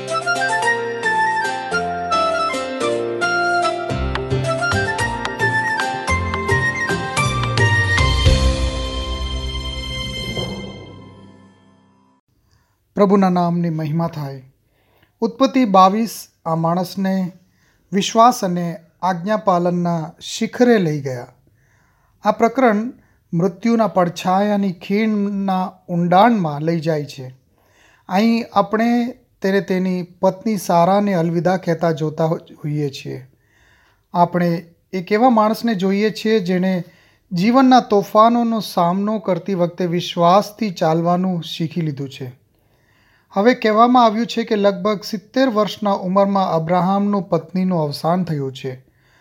પ્રભુના નામની મહિમા થાય. ઉત્પત્તિ 22 આ માણસને વિશ્વાસ અને આજ્ઞાપાલનના શિખરે લઈ ગયા. આ પ્રકરણ મૃત્યુના પડછાયાની ખીણના ઊંડાણમાં લઈ જાય છે. અહીં આપણે તેને તેની પત્ની સારાને અલવિદા કહેતા જોતા હોઈએ છીએ. આપણે એક એવા માણસને જોઈએ છીએ જેણે જીવનના તોફાનોનો સામનો કરતી વખતે વિશ્વાસથી ચાલવાનું શીખી લીધું છે. હવે કહેવામાં આવ્યું છે કે લગભગ 70 વર્ષના ઉંમરમાં અબ્રાહામનું પત્નીનું અવસાન થયું છે.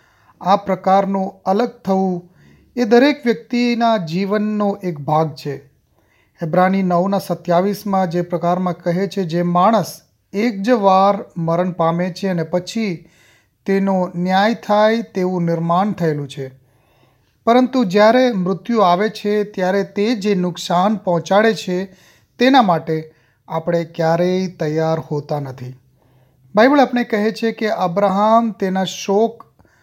આ પ્રકારનું અલગ થવું એ દરેક વ્યક્તિના જીવનનો એક ભાગ છે. એબ્રાની 9:27 જે પ્રકારમાં કહે છે, જે માણસ એક જ વાર મરણ પામે છે અને પછી તેનો ન્યાય થાય તેવું નિર્માણ થયેલું છે. પરંતુ જ્યારે મૃત્યુ આવે છે ત્યારે તે જે નુકસાન પહોંચાડે છે તેના માટે આપણે ક્યારેય તૈયાર હોતા નથી. બાઇબલ આપણે કહે છે કે અબ્રાહમ તેના શોક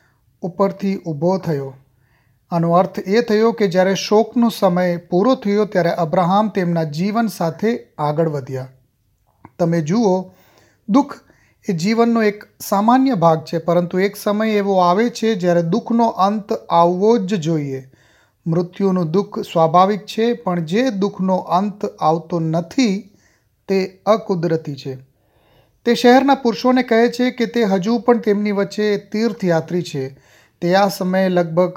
ઉપરથી ઊભો થયો. આનો અર્થ એ થયો કે જ્યારે શોકનો સમય પૂરો થયો ત્યારે અબ્રાહમ તેમના જીવન સાથે આગળ વધ્યા. તમે જુઓ, દુઃખ એ જીવનનો એક સામાન્ય ભાગ છે, પરંતુ એક સમય એવો આવે છે જ્યારે દુઃખનો અંત આવવો જ જોઈએ. મૃત્યુનું દુઃખ સ્વાભાવિક છે, પણ જે દુઃખનો અંત આવતો નથી તે અકુદરતી છે. તે શહેરના પુરુષોને કહે છે કે તે હજુ પણ તેમની વચ્ચે તીર્થયાત્રી છે. તે આ સમયે લગભગ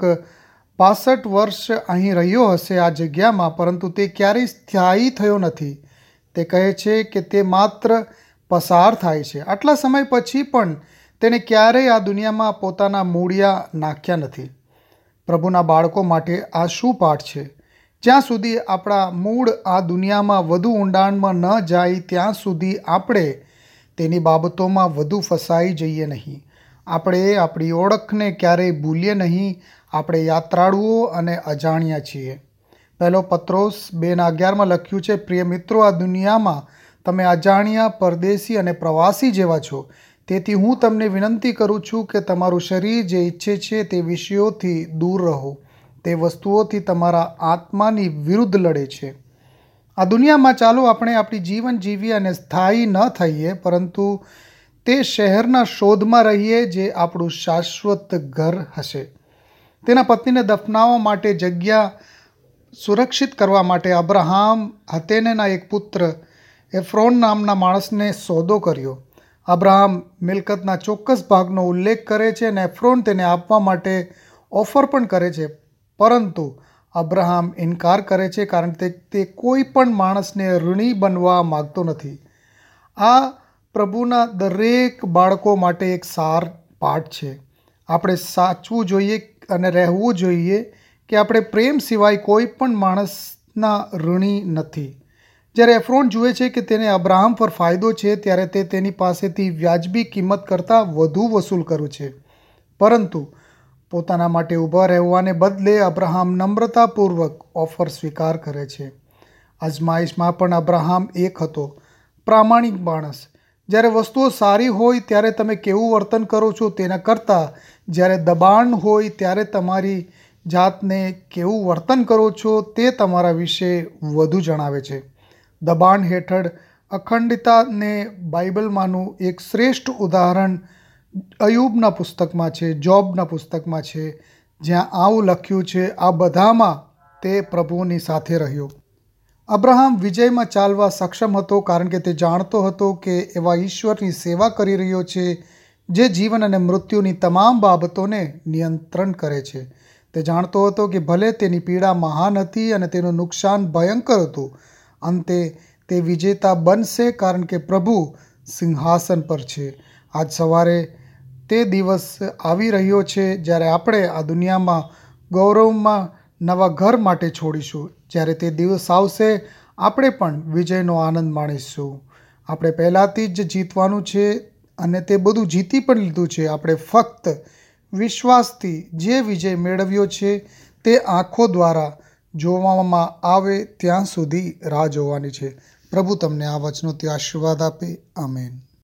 65 વર્ષ અહીં રહ્યો હશે આ જગ્યામાં, પરંતુ તે ક્યારેય સ્થાયી થયો નથી. તે કહે છે કે તે માત્ર પસાર થાય છે. આટલા સમય પછી પણ તેણે ક્યારેય આ દુનિયામાં પોતાના મૂળિયા નાખ્યા નથી. પ્રભુના બાળકો માટે આ શું પાઠ છે? જ્યાં સુધી આપણા મૂળ આ દુનિયામાં વધુ ઊંડાણમાં ન જાય ત્યાં સુધી આપણે તેની બાબતોમાં વધુ ફસાઈ જઈએ નહીં. આપણે આપણી ઓળખને ક્યારેય ભૂલીએ નહીં. આપણે યાત્રાળુઓ અને અજાણ્યા છીએ. 1 પત્રોસ 2:11 લખ્યું છે, પ્રિય મિત્રો, આ દુનિયામાં તમે અજાણ્યા, પરદેશી અને પ્રવાસી જેવા છો. તેથી હું તમને વિનંતી કરું છું કે તમારું શરીર જે ઈચ્છે છે તે વિષયોથી દૂર રહો. તે વસ્તુઓથી તમારા આત્માની વિરુદ્ધ લડે છે. આ દુનિયામાં ચાલો આપણે આપણી જીવન જીવીએ અને સ્થાયી ન થઈએ, પરંતુ તે શહેરના શોધમાં રહીએ જે આપણું શાશ્વત ઘર હશે. તેના પત્નીને દફનાવવા માટે જગ્યા સુરક્ષિત કરવા માટે અબ્રાહમ હતેનેના એક પુત્ર એફ્રોન નામના માણસને સોદો કર્યો. અબ્રાહમ મિલકતના ચોક્કસ ભાગનો ઉલ્લેખ કરે છે અને એફ્રોન તેને આપવા માટે ઓફર પણ કરે છે, પરંતુ અબ્રાહમ ઇનકાર કરે છે કારણ કે તે કોઈ પણ માણસને ઋણી બનવા માગતો નથી. આ પ્રભુના દરેક બાળકો માટે એક સાર પાઠ છે. આપણે સાચવું જોઈએ અને રહેવું જોઈએ કે આપણે પ્રેમ સિવાય કોઈ પણ માણસના ઋણી નથી. જ્યારે એફ્રોન જુએ છે કે તેને અબ્રાહમ પર ફાયદો છે ત્યારે તે તેની પાસેથી વ્યાજબી કિંમત કરતાં વધુ વસૂલ કરે છે. પરંતુ પોતાના માટે ઊભા રહેવાને બદલે અબ્રાહમ નમ્રતાપૂર્વક ઓફર સ્વીકાર કરે છે. અજમાઈશમાં પણ અબ્રાહમ એક હતો, પ્રામાણિક માણસ. જ્યારે વસ્તુઓ સારી હોય ત્યારે તમે કેવું વર્તન કરો છો તેના કરતાં જ્યારે દબાણ હોય ત્યારે તમારી જાતને કેવું વર્તન કરો છો તે તમારા વિશે વધુ જણાવે છે. દબાણ હેઠળ અખંડિતતાને બાઇબલમાંનું એક શ્રેષ્ઠ ઉદાહરણ અયુબના પુસ્તકમાં છે, જોબના પુસ્તકમાં છે, જ્યાં આવું લખ્યું છે, આ બધામાં તે પ્રભુની સાથે રહ્યો. અબ્રાહમ વિજયમાં ચાલવા સક્ષમ હતો કારણ કે તે જાણતો હતો કે એવા ઈશ્વરની સેવા કરી રહ્યો છે જે જીવન અને મૃત્યુની તમામ બાબતોને નિયંત્રણ કરે છે. તે જાણતો હતો કે ભલે તેની પીડા મહાન હતી અને તેનું નુકસાન ભયંકર હતું, અંતે તે વિજેતા બનશે કારણ કે પ્રભુ સિંહાસન પર છે. આજ સવારે તે દિવસ આવી રહ્યો છે જ્યારે આપણે આ દુનિયામાં ગૌરવમાં નવા ઘર માટે છોડીશું. જ્યારે તે દિવસ આવશે આપણે પણ વિજયનો આનંદ માણીશું. આપણે પહેલાંથી જ જીતવાનું છે અને તે બધું જીતી પણ લીધું છે. આપણે ફક્ત વિશ્વાસથી જે વિજય મેળવ્યો છે તે આંખો દ્વારા જોવામાં આવે ત્યાં સુધી રાહ જોવાની છે. પ્રભુ તમને આ વચનોથી આશીર્વાદ આપે. આમેન.